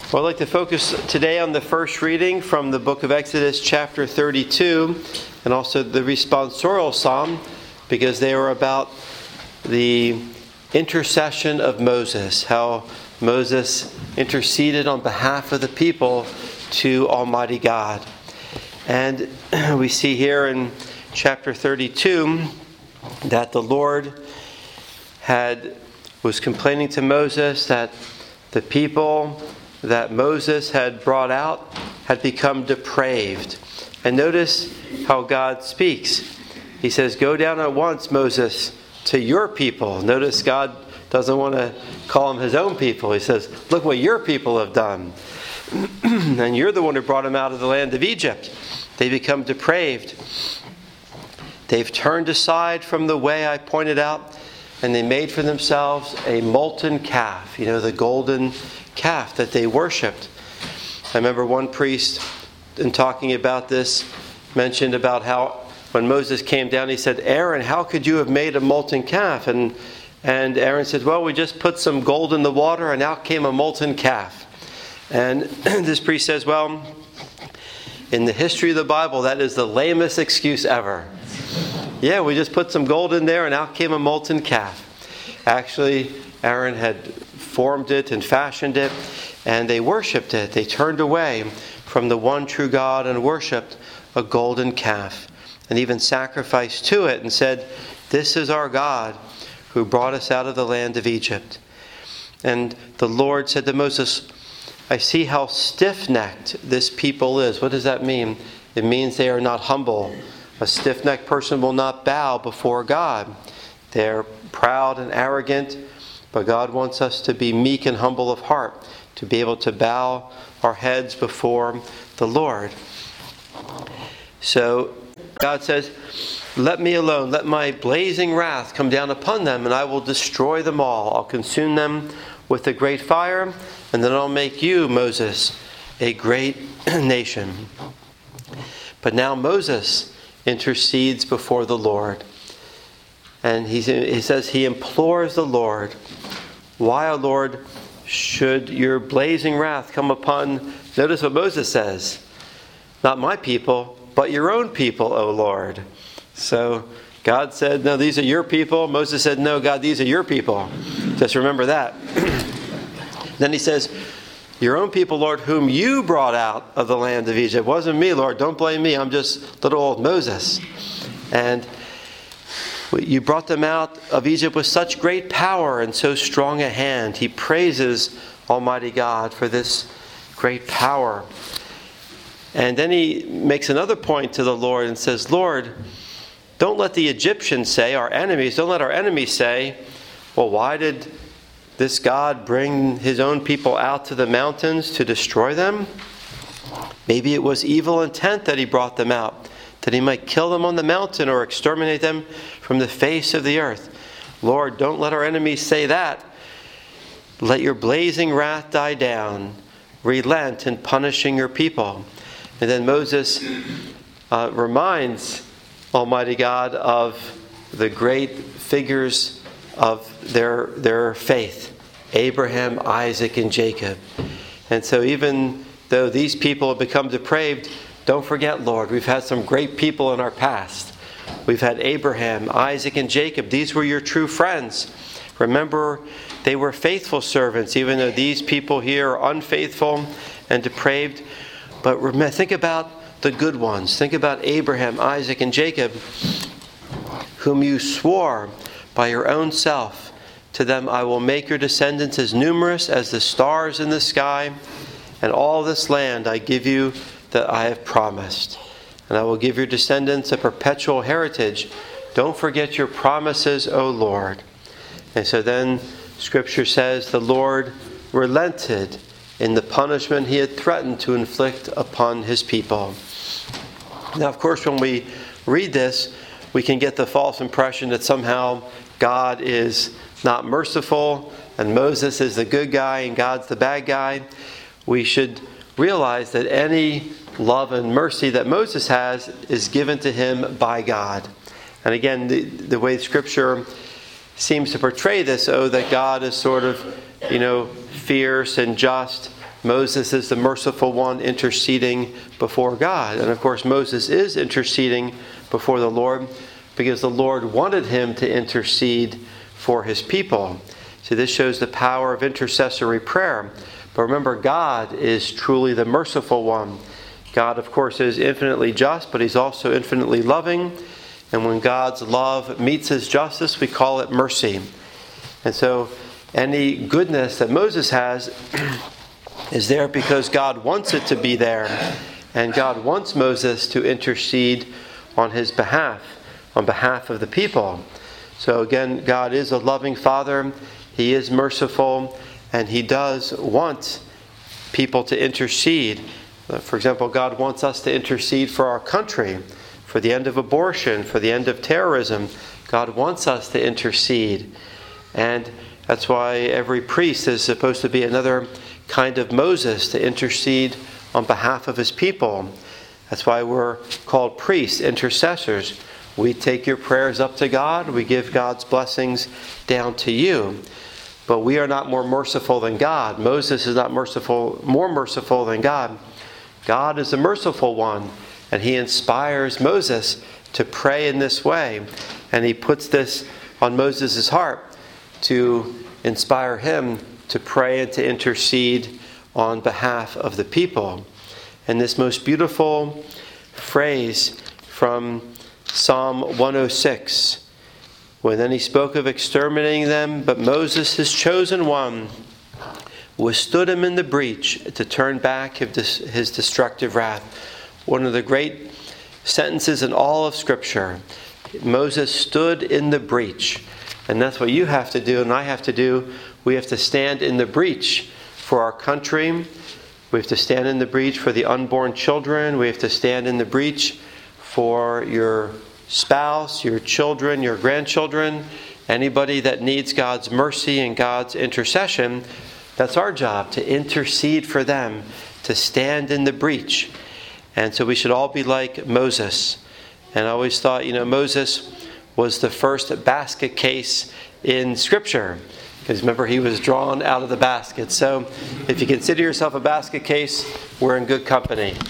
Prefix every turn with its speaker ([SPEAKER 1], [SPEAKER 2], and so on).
[SPEAKER 1] Well, I'd like to focus today on the first reading from the book of Exodus, chapter 32, and also the responsorial psalm, because they are about the intercession of Moses, how Moses interceded on behalf of the people to Almighty God. And we see here in chapter 32 that the Lord was complaining to Moses that the people that Moses had brought out had become depraved. And notice how God speaks. He says, "Go down at once, Moses, to your people." Notice God doesn't want to call them his own people. He says, "Look what your people have done." And you're the one who brought them out of the land of Egypt. They become depraved. They've turned aside from the way I pointed out, and they made for themselves a molten calf. You know, the golden calf that they worshipped. I remember one priest, in talking about this, mentioned about how when Moses came down, he said, "Aaron, how could you have made a molten calf?" And Aaron said, "Well, we just put some gold in the water and out came a molten calf." And this priest says, "Well, in the history of the Bible, that is the lamest excuse ever. Yeah, we just put some gold in there and out came a molten calf." Actually, Aaron had formed it and fashioned it, and they worshipped it. They turned away from the one true God and worshipped a golden calf, and even sacrificed to it and said, "This is our God who brought us out of the land of Egypt." And the Lord said to Moses, "I see how stiff-necked this people is." What does that mean? It means they are not humble. A stiff-necked person will not bow before God. They're proud and arrogant, but God wants us to be meek and humble of heart, to be able to bow our heads before the Lord. So God says, "Let me alone, let my blazing wrath come down upon them, and I will destroy them all. I'll consume them with a great fire, and then I'll make you, Moses, a great nation." But now Moses intercedes before the Lord. And he says he implores the Lord, "Why, O Lord, should your blazing wrath come upon," notice what Moses says, "not my people, but your own people, O Lord." So God said, "No, these are your people." Moses said, "No, God, these are your people." Just remember that. Then he says, "Your own people, Lord, whom you brought out of the land of Egypt." It wasn't me, Lord. Don't blame me. I'm just little old Moses. And you brought them out of Egypt with such great power and so strong a hand. He praises Almighty God for this great power. And then he makes another point to the Lord and says, "Lord, don't let the Egyptians say," our enemies, don't let our enemies say, "Well, why did this God bring his own people out to the mountains to destroy them? Maybe it was evil intent that he brought them out, that he might kill them on the mountain or exterminate them from the face of the earth." Lord, don't let our enemies say that. Let your blazing wrath die down. Relent in punishing your people. And then Moses reminds Almighty God of the great figures of their faith, Abraham, Isaac, and Jacob. And so even though these people have become depraved, don't forget, Lord, we've had some great people in our past. We've had Abraham, Isaac, and Jacob. These were your true friends. Remember, they were faithful servants, even though these people here are unfaithful and depraved. But think about the good ones. Think about Abraham, Isaac, and Jacob, whom you swore by your own self. To them I will make your descendants as numerous as the stars in the sky, and all this land I give you that I have promised. And I will give your descendants a perpetual heritage. Don't forget your promises, O Lord. And so then Scripture says the Lord relented in the punishment he had threatened to inflict upon his people. Now, of course, when we read this, we can get the false impression that somehow God is not merciful and Moses is the good guy and God's the bad guy. We should realize that any love and mercy that Moses has is given to him by God. And again, the way Scripture seems to portray this, that God is sort of, fierce and just. Moses is the merciful one interceding before God. And of course, Moses is interceding before the Lord because the Lord wanted him to intercede for his people. See, this shows the power of intercessory prayer. But remember, God is truly the merciful one. God, of course, is infinitely just, but he's also infinitely loving. And when God's love meets his justice, we call it mercy. And so any goodness that Moses has is there because God wants it to be there. And God wants Moses to intercede on his behalf, on behalf of the people. So again, God is a loving Father. He is merciful, and he does want people to intercede. For example, God wants us to intercede for our country, for the end of abortion, for the end of terrorism. God wants us to intercede. And that's why every priest is supposed to be another kind of Moses to intercede on behalf of his people. That's why we're called priests, intercessors. We take your prayers up to God. We give God's blessings down to you. But we are not more merciful than God. Moses is not more merciful than God. God is the merciful one, and he inspires Moses to pray in this way. And he puts this on Moses' heart to inspire him to pray and to intercede on behalf of the people. And this most beautiful phrase from Psalm 106, when then he spoke of exterminating them, but Moses, his chosen one, withstood him in the breach to turn back his destructive wrath. One of the great sentences in all of Scripture. Moses stood in the breach. And that's what you have to do and I have to do. We have to stand in the breach for our country. We have to stand in the breach for the unborn children. We have to stand in the breach for your spouse, your children, your grandchildren, anybody that needs God's mercy and God's intercession. That's our job, to intercede for them, to stand in the breach. And so we should all be like Moses. And I always thought, Moses was the first basket case in Scripture. Because remember, he was drawn out of the basket. So if you consider yourself a basket case, we're in good company.